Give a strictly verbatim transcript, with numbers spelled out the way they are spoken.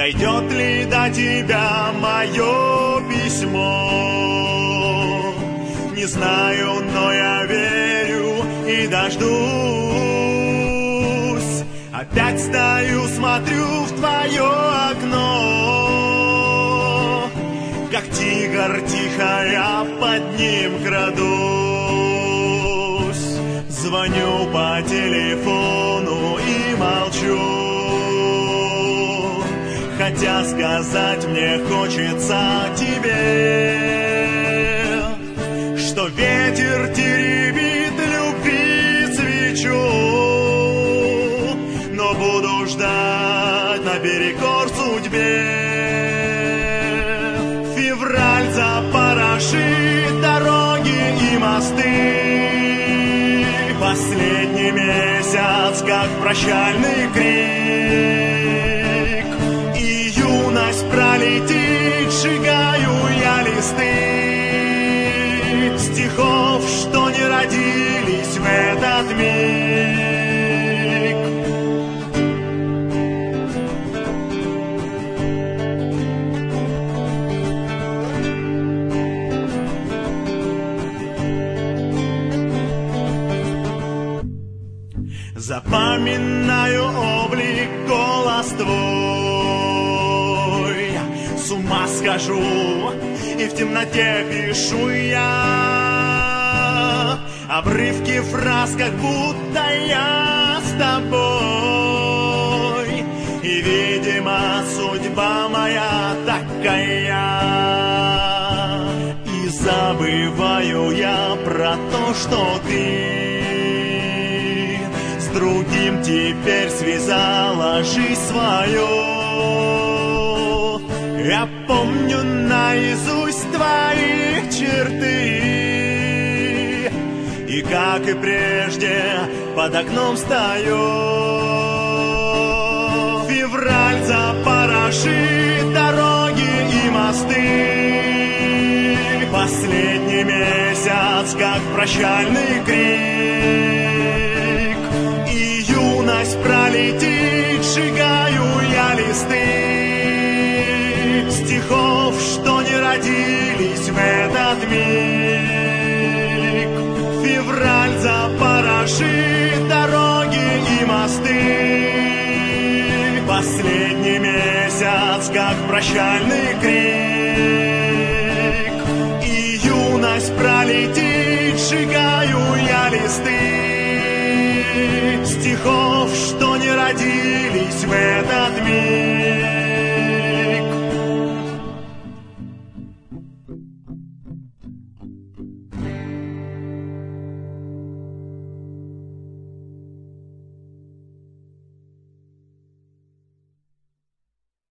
дойдет ли до тебя мое письмо. Не знаю, но я верю и дождусь. Опять стою, смотрю в твое окно, как тигр тихо я под ним крадусь. Звоню по телефону и молчу, хотя сказать мне хочется тебе, что ветер теребит любви свечу, но буду ждать наперекор судьбе. Февраль запорошит дороги и мосты, последний месяц, как прощальный крик, и юность пролетит, сжигаю я листы стихов, что не родились в этот миг. Запоминаю облик, голос твой, с ума схожу и в темноте пишу я обрывки фраз, как будто я с тобой. И, видимо, судьба моя такая, и забываю я про то, что ты с другим теперь связала жизнь свою. Я помню наизусть твои черты, и, как и прежде, под окном стою. Февраль запорошит дороги и мосты, последний месяц, как прощальный крик, и юность пролетит, сжигаю я листы стихов, что не родились в этот миг. Февраль запорошит дороги и мосты, последний месяц, как прощальный крик, и юность пролетит, сжигаю я листы стихов, что не родились в этот миг.